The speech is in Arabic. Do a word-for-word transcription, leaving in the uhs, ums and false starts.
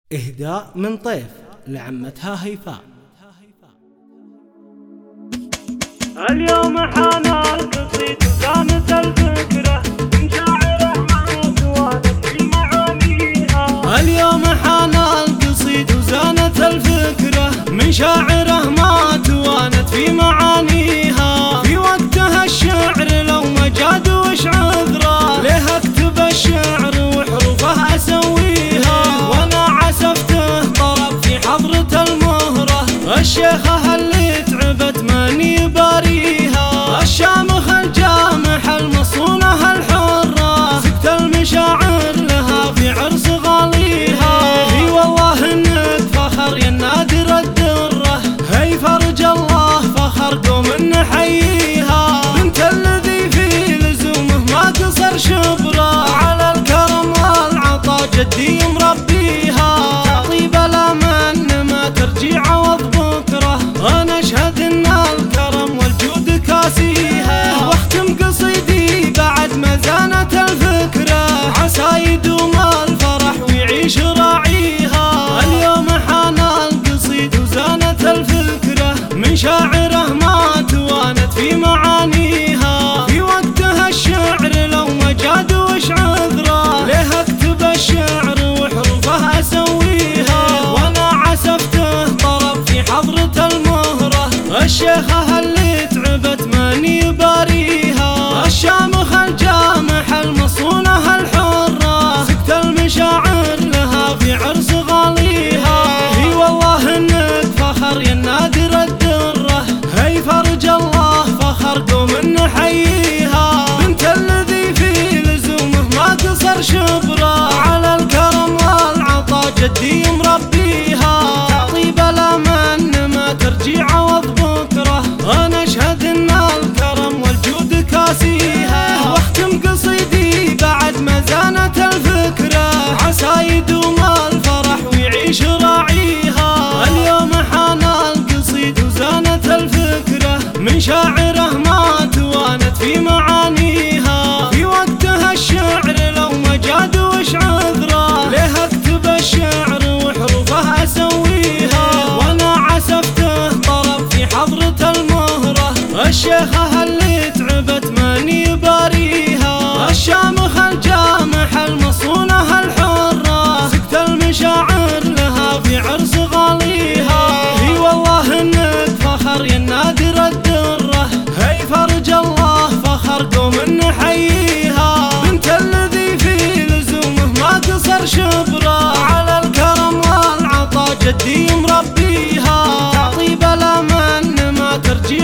إهداء من طيف لعمتها هيفاء. اليوم حان القصيد وزانت الفكرة من شاعر أحمد وانت في معانيها. اليوم حان القصيد وزانت الفكرة من شاعره ما توانت في معانيها. في وقتها الشعر لو ما جاد وش عذره، ليه اكتب الشعر وحروفه اسويها. وانا عسفته طرب في حضرة المهرة، الشيخة اللي تعبت ماني باريها. الشامخ الجامح المصونة الحرة، سكت المشاعر لها في عرس غاليها. اي والله انك فخر يا النادر الدرة، هي فرج الله فخر قوم نحييها. بنت الذي في لزومه ما قصر شبره، على الكرم والعطا جدي مربيها. تعطي بلا من ما ترجي عوض بكره، انا اشهد ان الكرم والجود كاسيها. واختم قصيدي بعد ما زانت الفكرة، عسى يدوم الفرح ويعيش راعيها. اليوم حان القصيد وزانت الفكرة من شاعره ما توانت في معانيها. في وقتها الشعر لو ما جاد وش عذره، ليه اكتب الشعر وحروفه اسويها. وانا عسفته طرب في حضرة المهرة، الشيخة اللي تعبت ماني باريها. الشامخ الجامح المصونة الحرة، سكت المشاعر لها في عرس غاليها. اي والله انك فخر يا النادر الدرة، هي فرج الله فخر قوم نحييها. بنت الذي في لزومه ما قصر شبره، على الكرم والعطا جدي مربيها. تعطي بلا من ما ترجي عوض بكره، انا اشهد ان الكرم والجود كاسيها. واختم قصيدي بعد ما زانت الفكرة، عسى يدوم الفرح ويعيش راعيها. اليوم حان القصيد وزانت الفكرة من شاعره ما توانت في معانيها. في وقتها الشعر لو ما جاد وش عذره، ليه اكتب الشعر وحروفه اسويها. وانا عسفته طرب في حضرة المهرة، الشيخة اللي تعبت ماني باريها. الشامخ الجامح المصونة الحرة، سكت المشاعر لها في عرس غاليها. اي والله انك فخر يا النادر الدرة، هي فرج الله فخر قوم نحييها. بنت الذي في لزومه ما قصر شبره، على الكرم والعطا جدي مربيها. تعطي بلا من ما ترجي